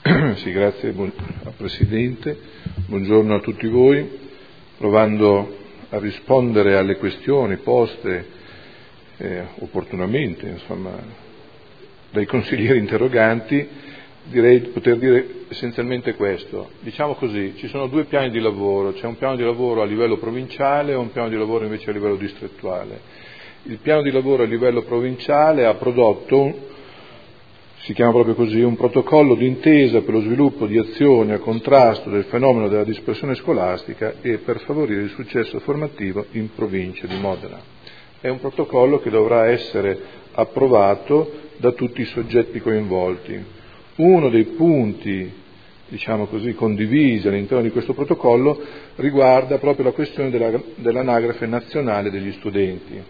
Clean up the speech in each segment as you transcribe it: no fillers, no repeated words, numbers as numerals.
Sì, grazie Presidente, buongiorno a tutti voi. Provando a rispondere alle questioni poste opportunamente, dai consiglieri interroganti, direi di poter dire essenzialmente questo. Diciamo così, ci sono due piani di lavoro, c'è un piano di lavoro a livello provinciale e un piano di lavoro invece a livello distrettuale. Il piano di lavoro a livello provinciale ha prodotto si chiama proprio così, un protocollo d'intesa per lo sviluppo di azioni a contrasto del fenomeno della dispersione scolastica e per favorire il successo formativo in provincia di Modena. È un protocollo che dovrà essere approvato da tutti i soggetti coinvolti. Uno dei punti, diciamo così, condivisi all'interno di questo protocollo riguarda proprio la questione dell'anagrafe nazionale degli studenti.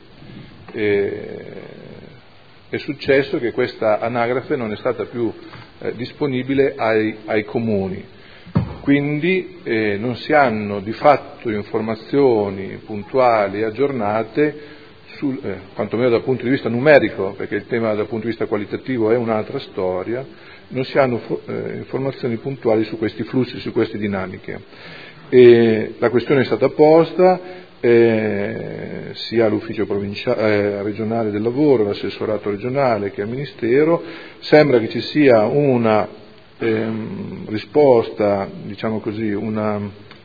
È successo che questa anagrafe non è stata più disponibile ai comuni, quindi non si hanno di fatto informazioni puntuali e aggiornate, quantomeno dal punto di vista numerico, perché il tema dal punto di vista qualitativo è un'altra storia, non si hanno informazioni puntuali su questi flussi, su queste dinamiche. La questione è stata posta, sia all'ufficio regionale del lavoro, all'assessorato regionale che al Ministero. Sembra che ci sia una risposta, diciamo così, una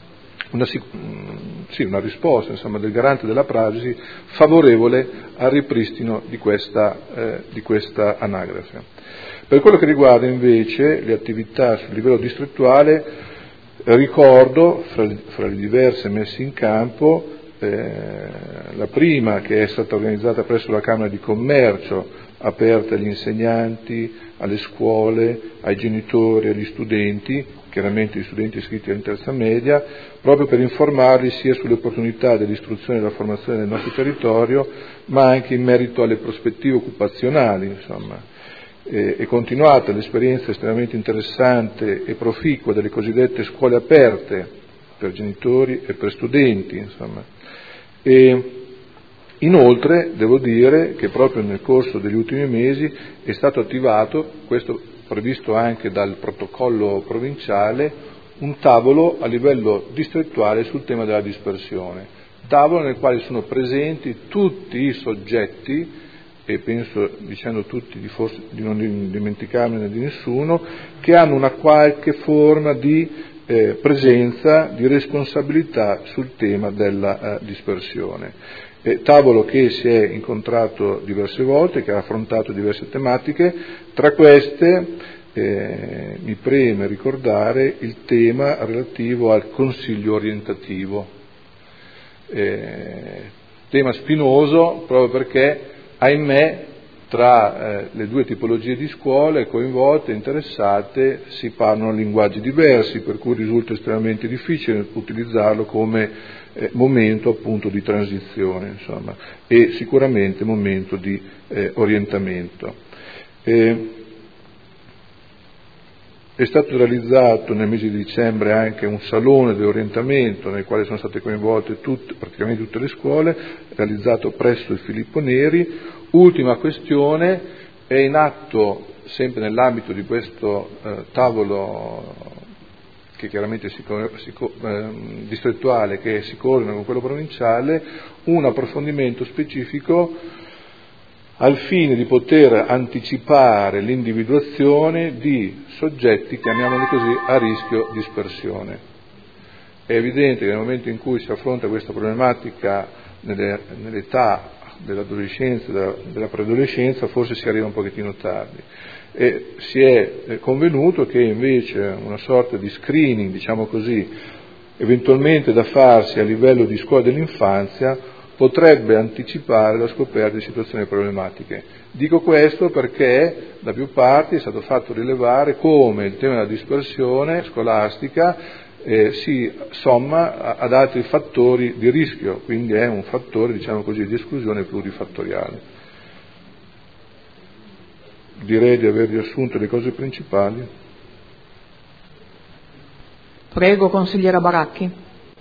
risposta del garante della privacy favorevole al ripristino di questa anagrafe. Per quello che riguarda invece le attività sul livello distrettuale, ricordo fra le diverse messe in campo la prima, che è stata organizzata presso la Camera di Commercio, aperta agli insegnanti, alle scuole, ai genitori, agli studenti, chiaramente gli studenti iscritti in terza media, proprio per informarli sia sulle opportunità dell'istruzione e della formazione del nostro territorio, ma anche in merito alle prospettive occupazionali. È continuata l'esperienza estremamente interessante e proficua delle cosiddette scuole aperte per genitori e per studenti, E inoltre devo dire che proprio nel corso degli ultimi mesi è stato attivato, questo previsto anche dal protocollo provinciale, un tavolo a livello distrettuale sul tema della dispersione, tavolo nel quale sono presenti tutti i soggetti, e penso, dicendo tutti, di non dimenticarmene di nessuno, che hanno una qualche forma di presenza, di responsabilità sul tema della dispersione. Tavolo che si è incontrato diverse volte, che ha affrontato diverse tematiche. Tra queste mi preme ricordare il tema relativo al consiglio orientativo, tema spinoso proprio perché, ahimè, tra le due tipologie di scuole coinvolte, interessate, si parlano linguaggi diversi, per cui risulta estremamente difficile utilizzarlo come momento appunto di transizione, e sicuramente momento di orientamento. È stato realizzato nel mese di dicembre anche un salone di orientamento nel quale sono state coinvolte praticamente tutte le scuole, realizzato presso il Filippo Neri. Ultima questione, è in atto, sempre nell'ambito di questo tavolo che chiaramente distrettuale, che si coordina con quello provinciale, un approfondimento specifico al fine di poter anticipare l'individuazione di soggetti, chiamiamoli così, a rischio dispersione. È evidente che nel momento in cui si affronta questa problematica nell'età dell'adolescenza, della preadolescenza, forse si arriva un pochettino tardi, e si è convenuto che invece una sorta di screening, diciamo così, eventualmente da farsi a livello di scuola dell'infanzia, potrebbe anticipare la scoperta di situazioni problematiche. Dico questo perché da più parti è stato fatto rilevare come il tema della dispersione scolastica si somma ad altri fattori di rischio, quindi è un fattore, diciamo così, di esclusione plurifattoriale. Direi di aver riassunto le cose principali. Prego, consigliera Baracchi.